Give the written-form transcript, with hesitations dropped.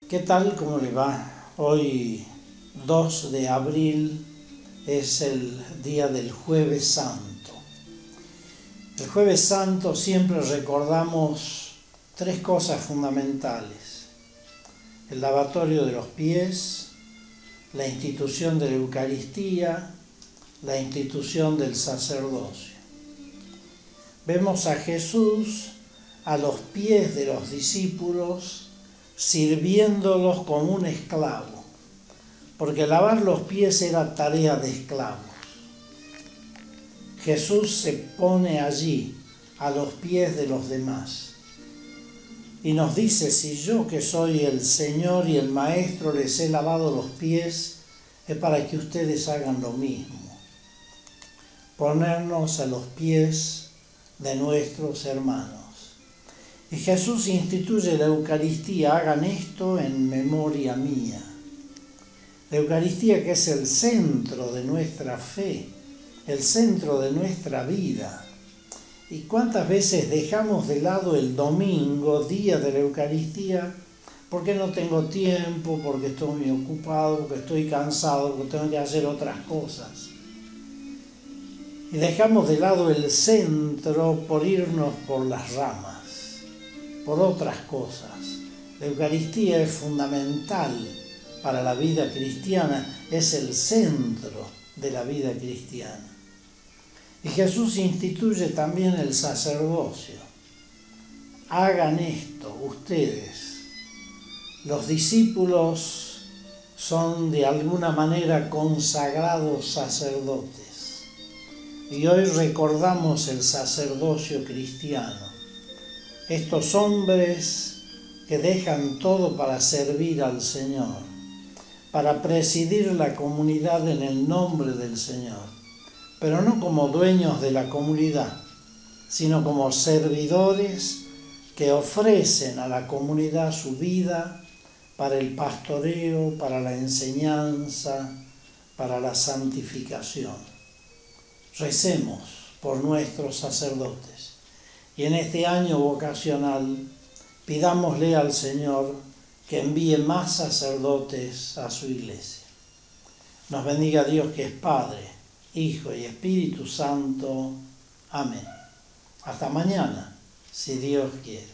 ¿Qué tal? ¿Cómo le va? Hoy 2 de abril es el día del Jueves Santo. El Jueves Santo siempre recordamos 3 cosas fundamentales: el lavatorio de los pies, la institución de la Eucaristía, la institución del sacerdocio. Vemos a Jesús a los pies de los discípulos, sirviéndolos como un esclavo, porque lavar los pies era tarea de esclavos. Jesús se pone allí a los pies de los demás y nos dice: si yo, que soy el Señor y el Maestro, les he lavado los pies, es para que ustedes hagan lo mismo. Ponernos a los pies de nuestros hermanos. Y Jesús instituye la Eucaristía: hagan esto en memoria mía. La Eucaristía, que es el centro de nuestra fe, el centro de nuestra vida. ¿Y cuántas veces dejamos de lado el domingo, día de la Eucaristía, porque no tengo tiempo, porque estoy muy ocupado, porque estoy cansado, porque tengo que hacer otras cosas? Y dejamos de lado el centro por irnos por las ramas, por otras cosas. La Eucaristía es fundamental para la vida cristiana, es el centro de la vida cristiana. Y Jesús instituye también el sacerdocio. Hagan esto ustedes. Los discípulos son de alguna manera consagrados sacerdotes. Y hoy recordamos el sacerdocio cristiano. Estos hombres que dejan todo para servir al Señor, para presidir la comunidad en el nombre del Señor, pero no como dueños de la comunidad, sino como servidores que ofrecen a la comunidad su vida para el pastoreo, para la enseñanza, para la santificación. Recemos por nuestros sacerdotes. Y en este año vocacional pidámosle al Señor que envíe más sacerdotes a su iglesia. Nos bendiga Dios, que es Padre, Hijo y Espíritu Santo. Amén. Hasta mañana, si Dios quiere.